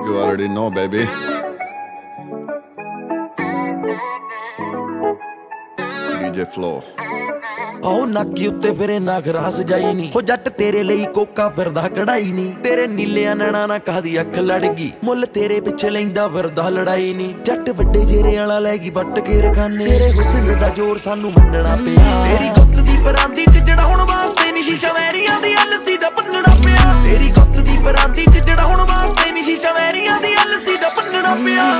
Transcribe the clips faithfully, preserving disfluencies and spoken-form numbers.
You already know, baby. D J Flow. ਆਓ ਨਾਕੀ ਉੱਤੇ ਫਿਰੇ ਨਾਗਰਾ ਸਜਾਈ ਨੀ ਹੋ ਜੱਟ ਤੇਰੇ ਲਈ ਕੋਕਾ ਫਿਰਦਾ ਕਢਾਈ ਨੀ ਤੇਰੇ ਨੀਲਿਆਂ ਨੈਣਾ ਨਾ ਕਾਹਦੀ ਅੱਖ ਲੜ ਗਈ ਮੁੱਲ ਤੇਰੇ ਪਿੱਛੇ ਲੈਂਦਾ ਫਿਰਦਾ ਲੜਾਈ ਨੀ ਜੱਟ ਵੱਡੇ ਜੇਰੇ ਵਾਲਾ ਲੈ ਗਈ ਵੱਟ ਕੇ ਰਖਾਨੇ ਤੇਰੇ ਹੁਸਨ ਦਾ ਜ਼ੋਰ ਸਾਨੂੰ ਮੰਨਣਾ ਪਿਆ ਤੇਰੀ ਗੁੱਤ ਦੀ ਪਰਾਂਦੀ ਚ ਜਿਹੜਾ ਹੁਣ ਵਾਸਤੇ ਨੀ ਸ਼ੀਸ਼ਾ ਵੈਰੀਆਂ ਦੀ ਐਲਸੀ ਦਾ ਭੰਨਣਾ ਪਿਆ ਤੇਰੀ ਗੁੱਤ ਦੀ ਪਰਾਂਦੀ ਚ ਜਿਹੜਾ ਹੁਣ ਵਾਸਤੇ ਨੀ ਸ਼ੀਸ਼ਾ ਵੈਰੀਆਂ ਦੀ ਐਲਸੀ ਦਾ ਭੰਨਣਾ ਪਿਆ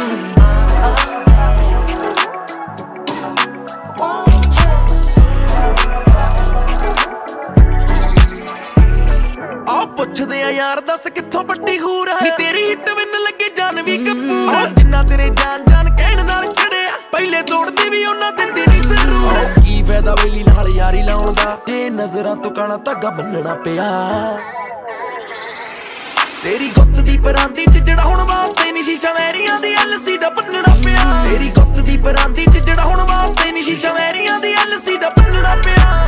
ਪੁੱਛਦੇ ਆ ਯਾਰ ਦੱਸ ਕਿੱਥੋਂ ਪੱਟੀ ਹੂਰ ਹੈ ਨੀ ਤੇਰੀ ਹਿੱਟ ਵਿੰਨ ਲੱਗੇ ਜਾਨਵੀ ਕਪੂਰ ਜਿੰਨਾ ਤੇਰੇ ਜਾਨ ਜਾਨ ਕਹਿਣ ਨਾਲ ਚੜਿਆ ਪਹਿਲੇ ਤੋੜਦੇ ਵੀ ਉਹਨਾਂ ਤੇ ਤੇਰੀ ਜ਼ਰੂਰ ਕੀ ਫਾਇਦਾ ਵੇਲੀ ਨਾਲ ਯਾਰੀ ਲਾਉਣ ਦਾ ਇਹ ਨਜ਼ਰਾਂ ਤੋਂ ਕਾਣਾ ਧਾਗਾ ਬੰਨਣਾ ਪਿਆ ਤੇਰੀ ਗੁੱਤ ਦੀ ਪਰਾਂਦੀ ਚ ਜਿਹੜਾ ਹੁਣ ਵਾਸਤੇ ਨੀ ਸ਼ੀਸ਼ਾ ਵੈਰੀਆਂ ਦੀ ਐਲਸੀ ਦਾ ਭੰਨਣਾ ਪਿਆ ਤੇਰੀ ਗੁੱਤ ਦੀ ਪਰਾਂਦੀ ਚ ਜਿਹੜਾ ਹੁਣ ਵਾਸਤੇ ਨੀ ਸ਼ੀਸ਼ਾ ਵੈਰੀਆਂ ਦੀ ਐਲਸੀ ਦਾ ਭੰਨਣਾ ਪਿਆ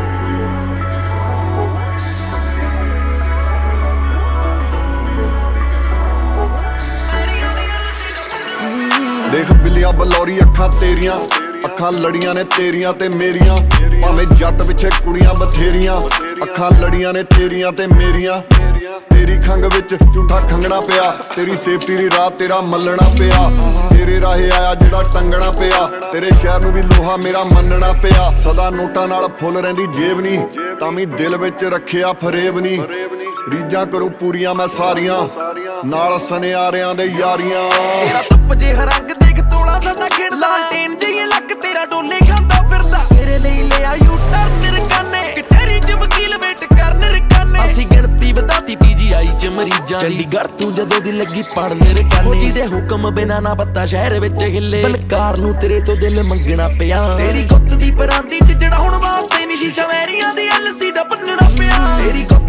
ਦੇਖ ਬਿੱਲੀਆਂ ਬਲੌਰੀ ਅੱਖਾਂ ਤੇਰੀਆਂ ਅੱਖਾਂ ਲੜੀਆਂ ਨੇ ਤੇਰੀਆਂ ਤੇ ਮੇਰੀਆਂ ਭਾਵੇਂ ਜੱਟ ਪਿੱਛੇ ਕੁੜੀਆਂ ਬਥੇਰੀਆਂ ਅੱਖਾਂ ਲੜੀਆਂ ਨੇ ਤੇਰੀਆਂ ਤੇ ਮੇਰੀਆਂ ਤੇਰੀ ਖੰਗ ਵਿੱਚ ਝੂਠਾ ਖੰਗਣਾ ਪਿਆ ਤੇਰੀ ਸੇਫਟੀ ਦੀ ਰਾਤ ਤੇਰਾ ਮੱਲਣਾ ਪਿਆ ਤੇਰੇ ਰਾਹੇ ਆਇਆ ਜਿਹੜਾ ਟੰਗਣਾ ਪਿਆ ਤੇਰੇ ਸ਼ਹਿਰ ਨੂੰ ਵੀ ਲੋਹਾ ਮੇਰਾ ਮੰਨਣਾ ਪਿਆ ਸਦਾ ਨੋਟਾਂ ਨਾਲ ਫੁੱਲ ਰਹਿੰਦੀ ਜੇਬ ਨੀ ਤਾਂ ਵੀ ਦਿਲ ਵਿੱਚ ਰੱਖਿਆ ਫਰੇਬ ਨੀ ਰੀਜਾਂ ਕਰੋ ਪੂਰੀਆਂ ਮੈਂ ਸਾਰੀਆਂ ਨਾਲ ਸੁਨਿਆਰਿਆਂ ਦੇ ਯਾਰੀਆਂ ਤੇਰਾ ਧੁੱਪ ਜੇ ਰੰਗ ਦੇਖ ਤੋਲਾ ਸਾਡਾ ਖੇਡ ਲਾਲਟੇਨ ਜਿਹੇ ਲੱਕ ਤੇਰਾ ਡੋਲੇ ਖਾਂਦਾ ਫਿਰਦਾ ਤੇਰੇ ਲਈ ਲਿਆ ਯੂ ਟਰਨ ਰਕਾਨੇ ਕਿਟੇਰੀ ਚ ਵਕੀਲ ਵੇਟ ਕਰਨ ਰਕਾਨੇ ਅਸੀਂ ਗਿਣਤੀ ਵਧਾਤੀ ਪੀਜੀਆਈ ਚ ਮਰੀਜ਼ਾਂ ਦੀ ਚੰਡੀਗੜ੍ਹ ਤੂੰ ਜਦੋਂ ਦੀ ਲੱਗੀ ਪੜਨ ਰਕਾਨੇ ਜਿਹਦੇ ਹੁਕਮ ਬਿਨਾ ਨਾ ਪੱਤਾ ਸ਼ਹਿਰ ਵਿੱਚ ਹਿੱਲੇ ਬਲਕਾਰ ਨੂੰ ਤੇਰੇ ਤੋਂ ਦਿਲ ਮੰਗਣਾ ਪਿਆ ਤੇਰੀ ਗੁੱਤ ਦੀ ਪਰਾਂਦੀ ਚ ਜਿਹੜਾ ਹੁਣ ਵਾਸਤੇ ਨੀ ਸ਼ੀਸ਼ਾ ਵੈਰੀਆਂ ਦੀ ਐਲਸੀ ਦਾ ਭੰਨਣਾ ਪਿਆ ਤੇਰੀ